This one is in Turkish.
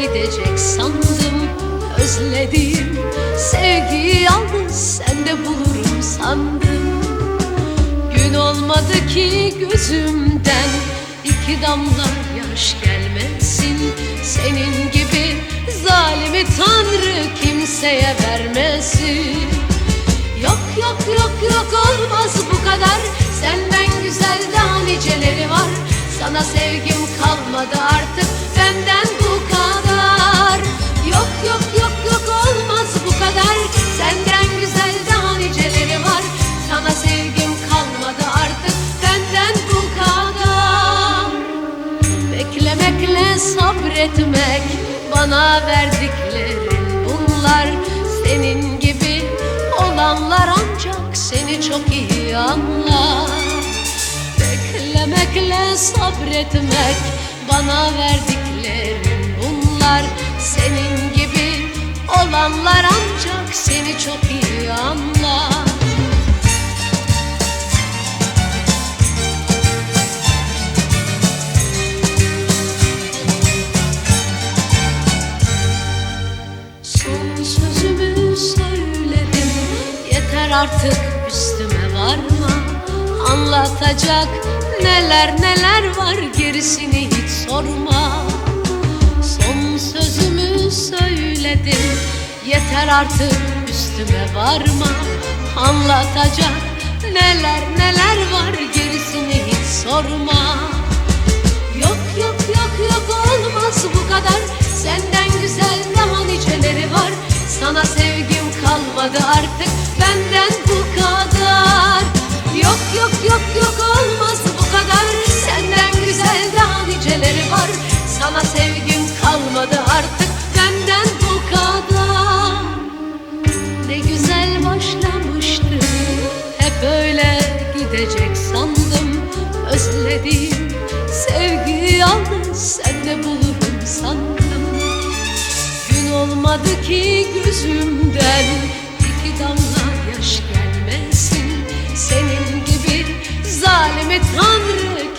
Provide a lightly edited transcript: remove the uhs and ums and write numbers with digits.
gidecek sandım. Özledim sevgiyi yalnız sende bulurum sandım. Gün olmadı ki gözümden iki damla yaş gelmesin. Senin gibi zalimi Tanrı kimseye vermesin. Yok yok yok yok olmaz bu kadar. Senden güzel daha niceleri var. Sana sevgim kalmadı artık benden bu kadar. Yok yok yok yok olmaz bu kadar. Senden güzel daha niceleri var. Sana sevgim kalmadı artık benden bu kadar. Beklemekle sabretmek bana verdiklerin bunlar. Senin gibi olanlar ancak seni çok iyi anlar. Beklemekle sabretmek bana verdiklerin bunlar. Senin gibi olanlar ancak seni çok iyi anlar. Son sözümü söyledim, yeter artık üstüme varma. Anlatacak neler neler var, gerisini hiç sorma. Son sözümü söyledim, yeter artık üstüme varma. Anlatacak neler neler var, gerisini hiç sorma. Yok yok yok yok olmaz bu kadar. Senden güzel daha niceleri var. Sana sevgim kalmadı artık benden bu kadar. Yok yok yok yok olmaz bu kadar. Senden güzel daha niceleri var. Sana sevgim kalmadı artık benden bu kadar. Ne güzel başlamıştı, hep öyle gidecek sandım. Özledim sevgiyi yalnız sende bulurum sandım. Gün olmadı ki gözümden iki damla yaş gelmesin. Senin gibi zalimi Tanrı